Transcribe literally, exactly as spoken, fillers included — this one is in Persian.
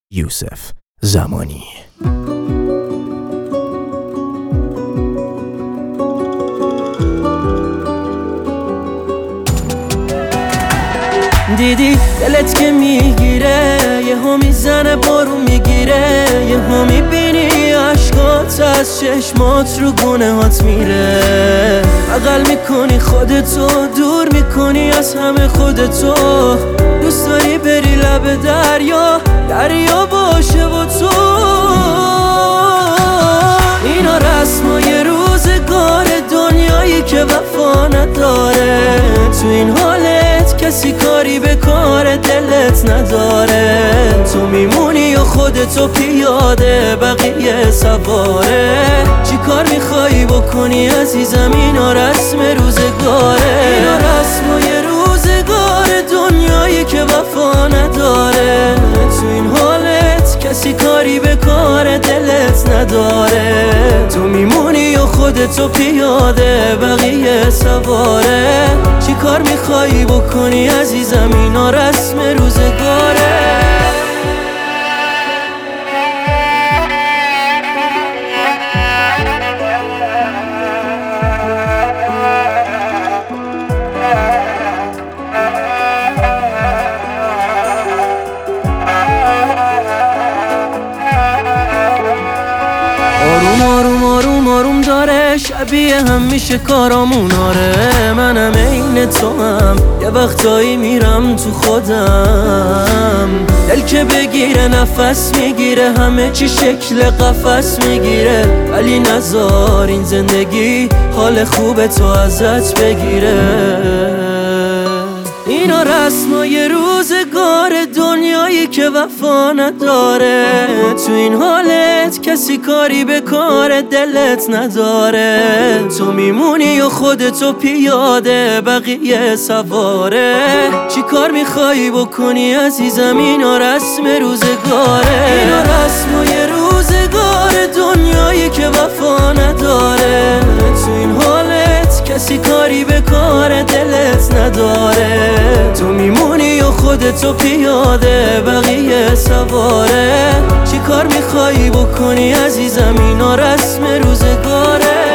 یوسف زمانی. دیدی دلت که میگیره، یه ها میزنه بارون میگیره، یه ها میبینی عشقات از چشمات رو گونه هات میره. بغل میکنی خودتو، دور میکنی از همه خودتو، دوست داری بری لب دریا، دریا باشه با تو. اینا رسمای روزگار دنیایی که وفا نداره، تو این حالت کسی کاری به کار دلت نداره. تو میمونی و خودتو پیاده، بقیه سواره. چی کار میخوایی بکنی عزیزم؟ اینا رسم روزگاره، اینا رسمای روزگار دنیایی که وفا نداره. تو این حالت کسی کاری به کار دلت نداره. تو میمونی و خودتو پیاده، بقیه سواره. چی کار میخوایی بکنی عزیزم؟ اینا رسم روزگاره. آروم آروم آروم آروم داره، شبیه هم میشه کارامون. آره منم عین تو هم، یه وقتایی میرم تو خودم. دل که بگیره نفس میگیره، همه چی شکل قفس میگیره. ولی نذار این زندگی حال خوب تو ازت بگیره. اینا رسمای روزگار دنیایی که وفا نداره. تو این حالت کسی کاری به کار دلت نداره. تو میمونی و خودتو پیاده، بقیه سواره. چی کار میخوایی بکنی عزیزم؟ اینا رسم روزگاره، اینا رسمای روزگار دنیایی که وفا نداره. تو این حالت کسی کاری به کار دلت نداره. تو میمونی و خودتو پیاده، بقیه سواره. چی کار میخوایی بکنی عزیزم؟ اینا رسم روزگاره.